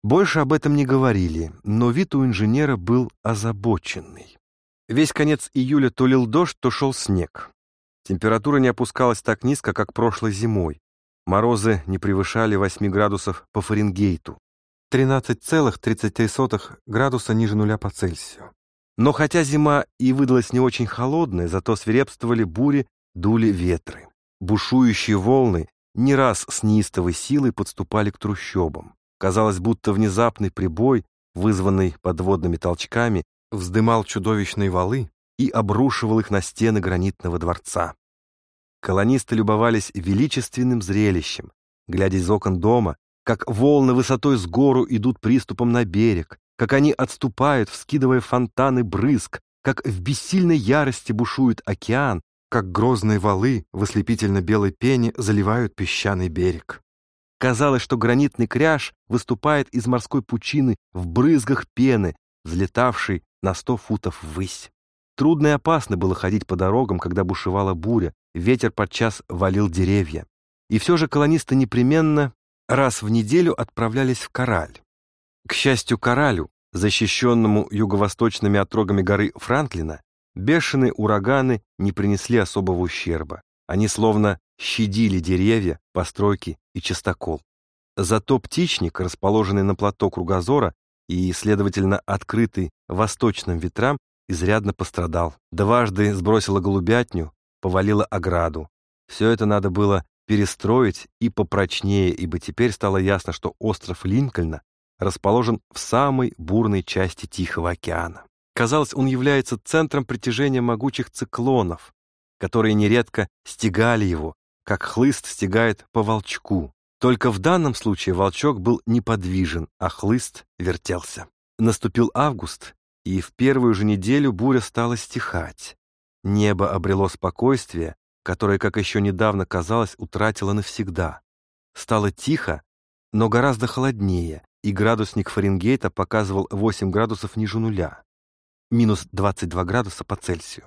Больше об этом не говорили, но вид у инженера был озабоченный. Весь конец июля то лил дождь, то шел снег. Температура не опускалась так низко, как прошлой зимой. Морозы не превышали 8 градусов по Фаренгейту, 13,33 градуса ниже нуля по Цельсию. Но хотя зима и выдалась не очень холодной, зато свирепствовали бури, дули ветры. Бушующие волны не раз с неистовой силой подступали к трущобам. Казалось, будто внезапный прибой, вызванный подводными толчками, вздымал чудовищные валы и обрушивал их на стены гранитного дворца. Колонисты любовались величественным зрелищем, глядя из окон дома, как волны высотой с гору идут приступом на берег, как они отступают, вскидывая фонтаны брызг, как в бессильной ярости бушует океан, как грозные валы в ослепительно-белой пене заливают песчаный берег. Казалось, что гранитный кряж выступает из морской пучины в брызгах пены, взлетавшей на 100 футов ввысь. Трудно и опасно было ходить по дорогам, когда бушевала буря, ветер подчас валил деревья. И все же колонисты непременно раз в неделю отправлялись в Кораль. К счастью, Коралю, защищенному юго-восточными отрогами горы Франклина, бешеные ураганы не принесли особого ущерба. Они словно щадили деревья, постройки и частокол. Зато птичник, расположенный на плато Кругозора и, следовательно, открытый восточным ветрам, изрядно пострадал. Дважды сбросило голубятню, повалило ограду. Все это надо было перестроить и попрочнее, ибо теперь стало ясно, что остров Линкольна расположен в самой бурной части Тихого океана. Казалось, он является центром притяжения могучих циклонов, которые нередко стягали его, как хлыст стягает по волчку. Только в данном случае волчок был неподвижен, а хлыст вертелся. Наступил август, и в первую же неделю буря стала стихать. Небо обрело спокойствие, которое, как еще недавно казалось, утратило навсегда. Стало тихо, но гораздо холоднее, и градусник Фаренгейта показывал 8 градусов ниже нуля, минус 22 градуса по Цельсию.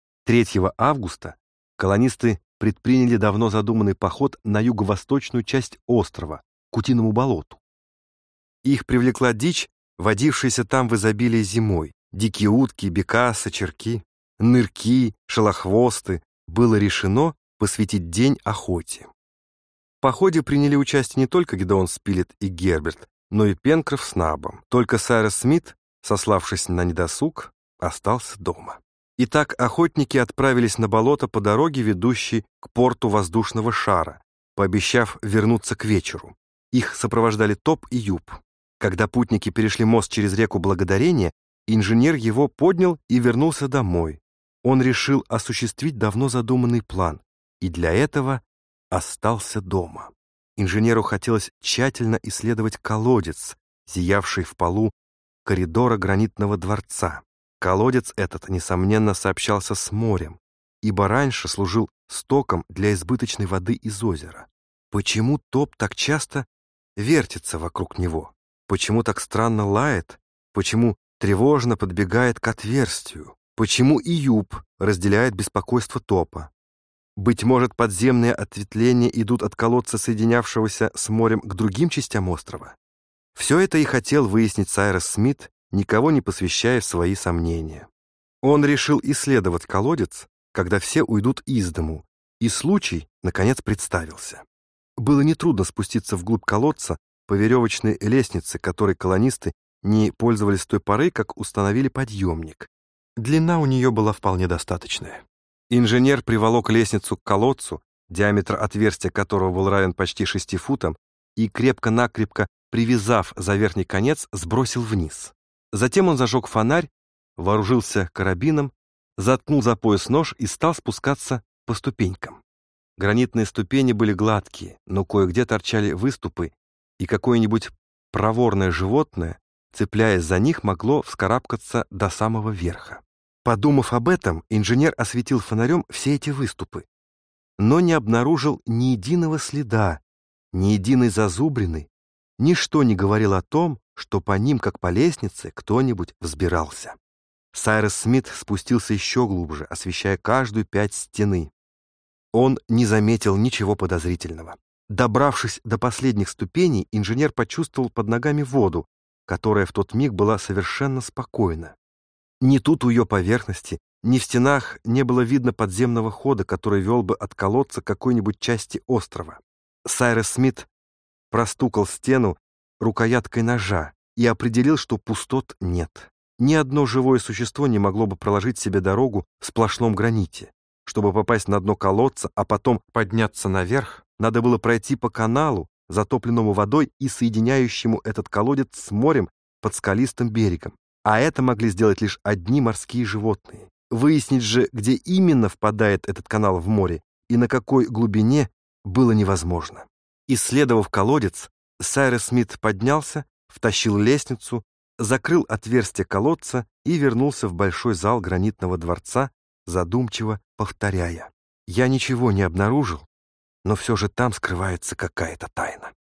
3 августа колонисты предприняли давно задуманный поход на юго-восточную часть острова, к Утиному болоту. Их привлекла дичь, водившаяся там в изобилии зимой. Дикие утки, бекасы, черки, нырки, шелохвосты. Было решено посвятить день охоте. В походе приняли участие не только Гедеон Спилет и Герберт, но и Пенкроф с Набом. Только Сайрус Смит, сославшись на недосуг, остался дома. Итак, охотники отправились на болото по дороге, ведущей к порту воздушного шара, пообещав вернуться к вечеру. Их сопровождали Топ и Юп. Когда путники перешли мост через реку Благодарения, инженер его поднял и вернулся домой. Он решил осуществить давно задуманный план, и для этого остался дома. Инженеру хотелось тщательно исследовать колодец, зиявший в полу коридора гранитного дворца. Колодец этот, несомненно, сообщался с морем, ибо раньше служил стоком для избыточной воды из озера. Почему Топ так часто вертится вокруг него? Почему так странно лает? Почему тревожно подбегает к отверстию? Почему и Юп разделяет беспокойство Топа? Быть может, подземные ответвления идут от колодца, соединявшегося с морем, к другим частям острова? Все это и хотел выяснить Сайрус Смит, никого не посвящая в свои сомнения. Он решил исследовать колодец, когда все уйдут из дому, и случай, наконец, представился. Было нетрудно спуститься вглубь колодца по веревочной лестнице, которой колонисты не пользовались с той поры, как установили подъемник. Длина у нее была вполне достаточная. Инженер приволок лестницу к колодцу, диаметр отверстия которого был равен почти 6 футам, и крепко-накрепко, привязав за верхний конец, сбросил вниз. Затем он зажег фонарь, вооружился карабином, заткнул за пояс нож и стал спускаться по ступенькам. Гранитные ступени были гладкие, но кое-где торчали выступы, и какое-нибудь проворное животное, цепляясь за них, могло вскарабкаться до самого верха. Подумав об этом, инженер осветил фонарем все эти выступы, но не обнаружил ни единого следа, ни единой зазубрины. Ничто не говорило о том, что по ним, как по лестнице, кто-нибудь взбирался. Сайрус Смит спустился еще глубже, освещая каждую пять стены. Он не заметил ничего подозрительного. Добравшись до последних ступеней, инженер почувствовал под ногами воду, которая в тот миг была совершенно спокойна. Ни тут у ее поверхности, ни в стенах не было видно подземного хода, который вел бы от колодца к какой-нибудь части острова. Сайрес Смит простукал стену рукояткой ножа и определил, что пустот нет. Ни одно живое существо не могло бы проложить себе дорогу в сплошном граните. Чтобы попасть на дно колодца, а потом подняться наверх, надо было пройти по каналу, затопленному водой и соединяющему этот колодец с морем под скалистым берегом. А это могли сделать лишь одни морские животные. Выяснить же, где именно впадает этот канал в море и на какой глубине, было невозможно. Исследовав колодец, Сайрес Смит поднялся, втащил лестницу, закрыл отверстие колодца и вернулся в большой зал гранитного дворца, задумчиво повторяя: «Я ничего не обнаружил, но все же там скрывается какая-то тайна».